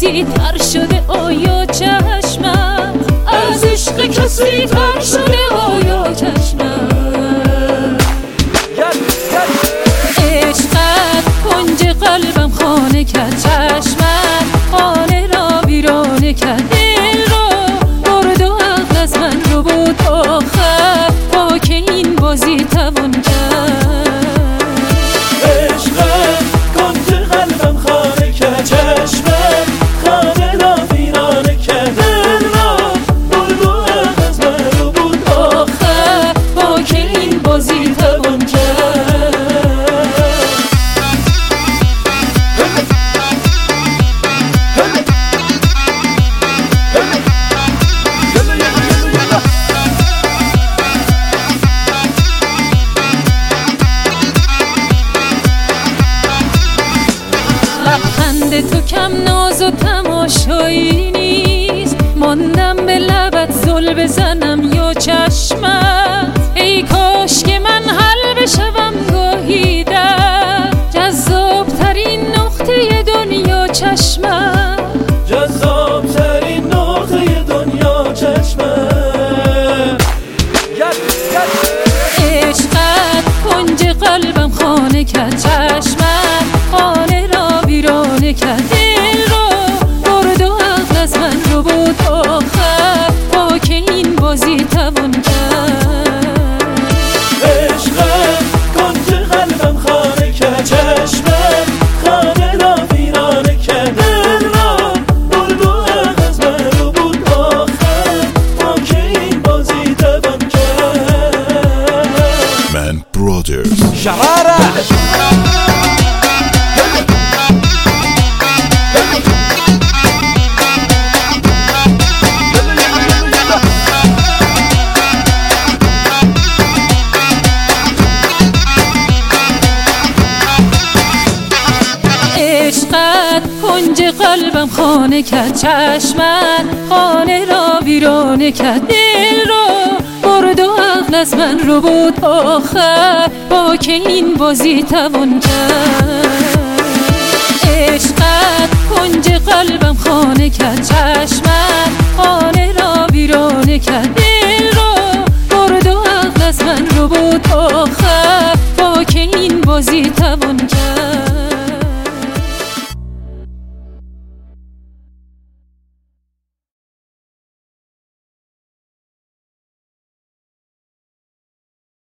کسی تر شده آیا چشمم؟ از عشق کسی تر شده آیا چشمم؟ عشقت کنج قلبم خانه کرد، چشمت خانه را ویرانه کرد، دل را برد و عقل از من رو بود آخر، با که این بازی توان کرد. عشقت کنج قلبم خانه کرد، چشمت خانه را ویرانه کرد، دل را برد و عقل از من رو بود آخر، با که این بازی توان کرد. لبخند تو کم ناز و تماشایی نیست، ماندم به لبت زل بزنم یا چشمت. ای کاش که من حل بشوم گاهی در جذاب ترین نقطه دنیا چشمت، جذاب ترین نقطه دنیا چشمت. عشقت کنج قلبم خانه کرد، چشمت خانه را ویرانه کرد، دل را برد و عقل از من رو بود آخر، با که این بازی توان کرد. عشقت کنج قلبم خانه کرد، چشمت خانه را ویرانه کرد، دل را برد و عقل از من رو بود آخر، با که این بازی توان کرد. من برادرز شهرش عشقت کنج قلبم خانه کرد، چشمت خانه را ویرانه کرد، دل را برد و عقل از من رو بود آخر، با که این بازی توان کرد. عشقت کنج قلبم خانه کرد، چشمت